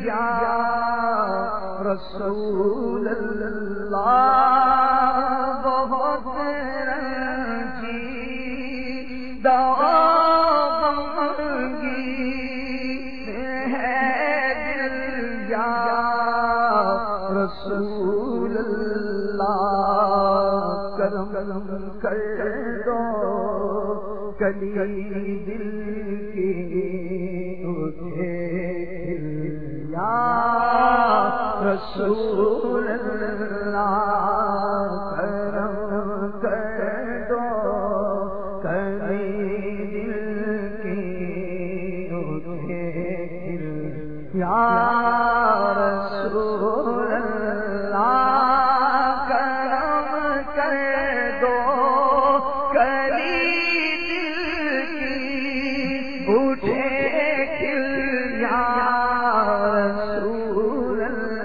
یا رسول اللہ بہت رنجیدہ رسول اللہ کرم کر دو کلی دل کی اٹھے یا رسول اللہ کرم کر دو کلی دل کی اٹھے یا رسول کرم کر دو کلی دل کی اٹھے کھل یا رسول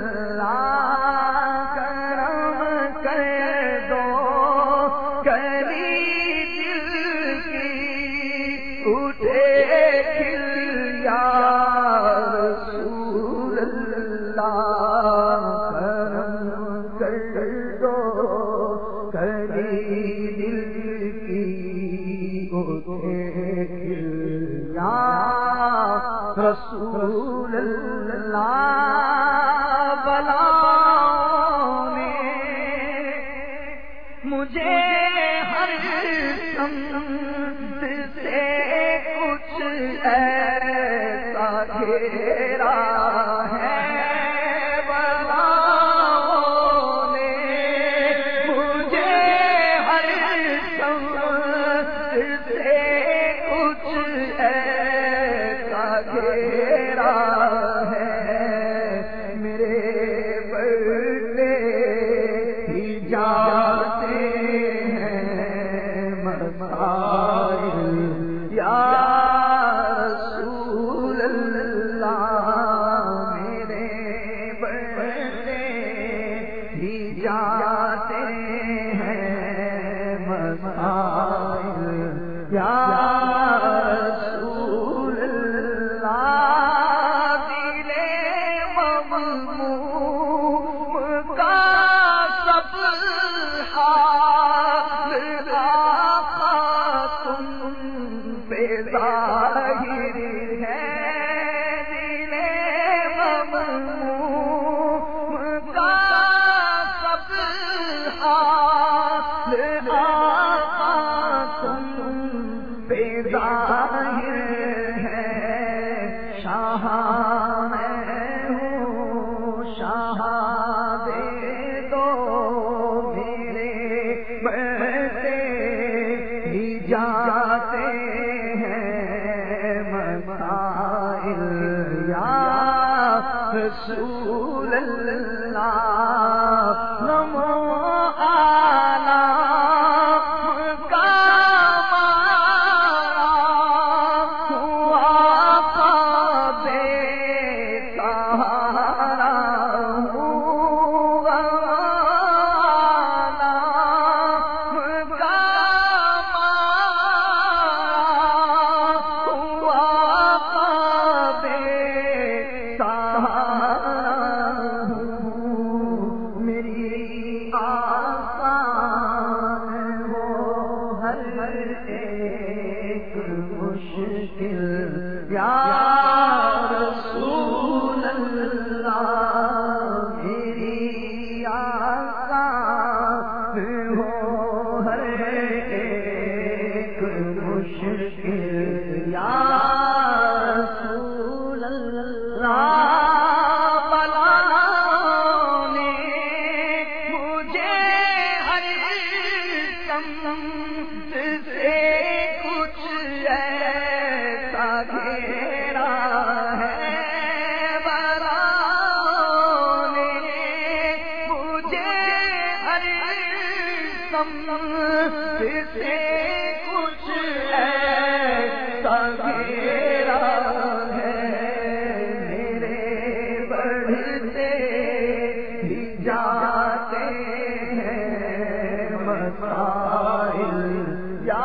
اللہ کرم کر دو کلی دل کی اٹھے کھل یا رسول اللہ رسول اللہ بلاؤں نے مجھے ہر سمت سے کچھ ایسا گھیرا ہے بلاؤں نے مجھے ہر سمت سے کچھ گھیرا ہے میرے بڑے ہی جاتے ہیں مسائل یا رسول اللہ میرے بڑے ہی جاتے ہیں مسائل یا ظاہر ہے دل ممنون کا سب حال آقا تم پہ ظاہر ہے شاہ میں ہوں شاہ دے دو میرے بیٹے ہی جاتے رسول اللہ نمو آلہ کا مارا ہوا بے سہارا ہوا کا مارا بے یا رسول اللہ میری آسان ہو ہر ایک مشکل یا رسول اللہ بلاؤں نے مجھے ہر سمت سے کچھ گھیرا ہے بلاؤں نے مجھے ہر سمت سے کچھ ایسا گھیرا ہے میرے بڑھتے ہی جاتے ہیں مسائل یا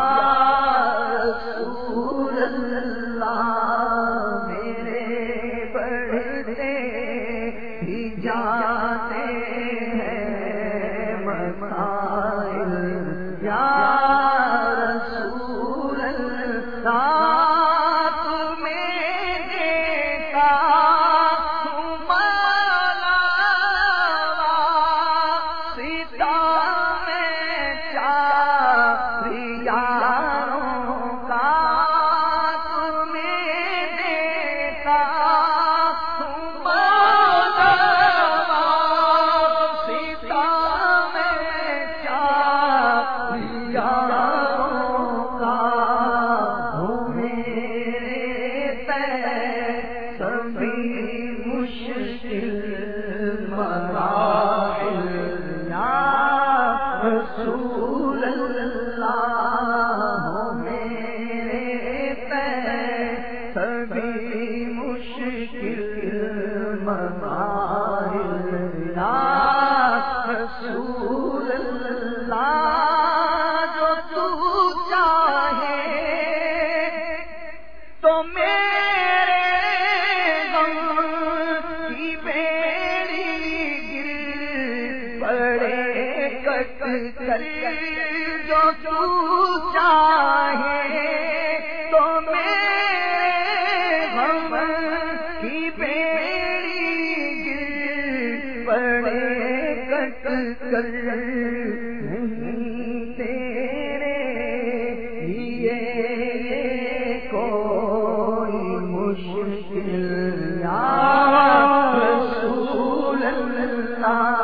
رسول اللہ میرے بڑھتے جاتے ہیں مسائل یا رسول اللہ رسول اللہ میرے پہ سبھی مشکل مسائل یا رسول اللہ جو تو چاہے تو میرے غم کی بیڑی گر پڑے کٹ کر جو تو چاہے تو میرے غم کی بیڑی گر پڑے کٹ کر نہیں تیرے لیے کوئی مشکل یا رسول اللہ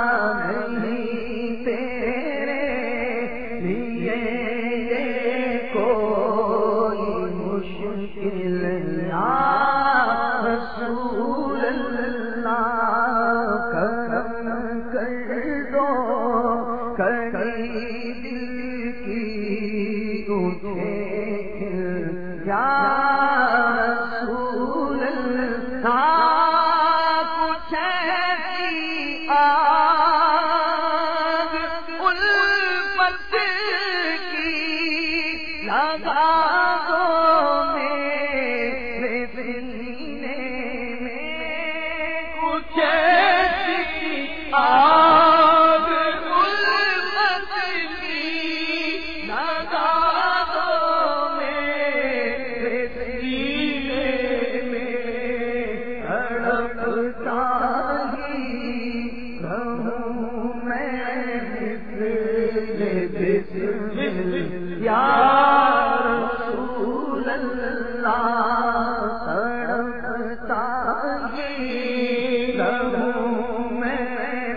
یا رسول اللہ تڑپتا ہی رہوں میں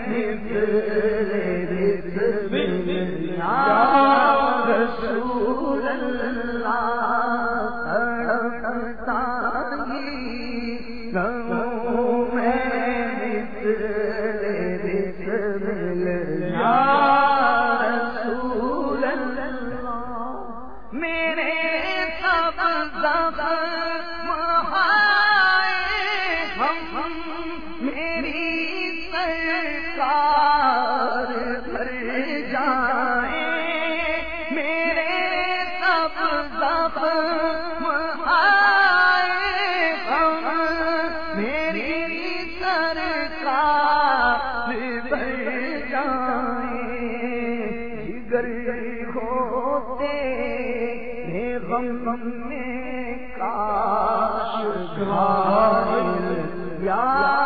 یا رسول اللہ تڑپتا ہی رہوں میں یا میرے سب زخم ہم میری سرکار بھر جائیں میرے سب زخم ہم میری سرکار بھر جائیں جگر ہوتے غم میں کاش گھائل یا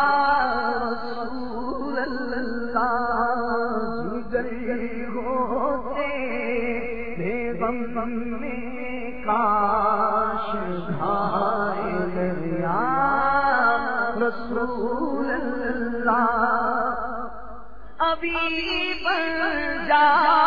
رسول اللہ جگر ہوتے غم میں کاش گھائل یا رسول اللہ ابھی بن جا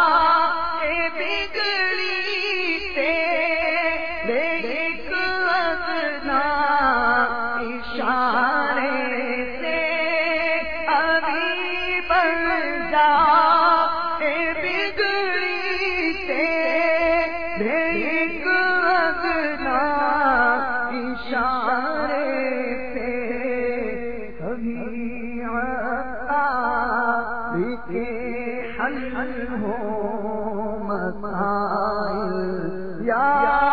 حل ہو مسائل یا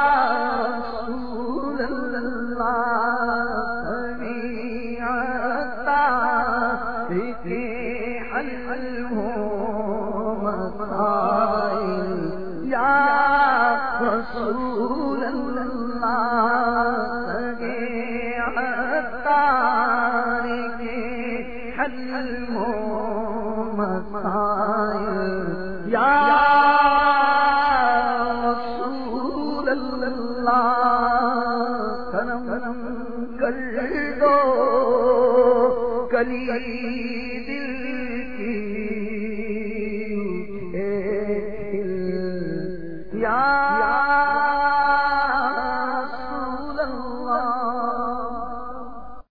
رسول اللہ سمیعتا حل ہو مسائل یا رسول اللہ کرم کر دو کلی دل کی اٹھے یا